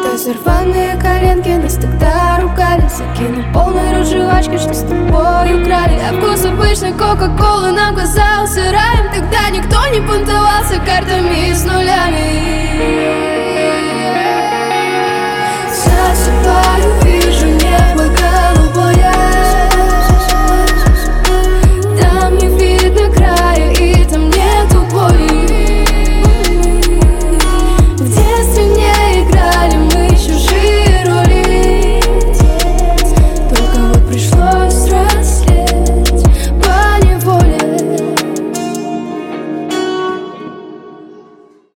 Разорванные коленки нас тогда ругали. Закинул полной рот жвачки, что с тобой украли. А вкус обычной кока-колы нам казался раем. Тогда никто не понтовался картами с нулями.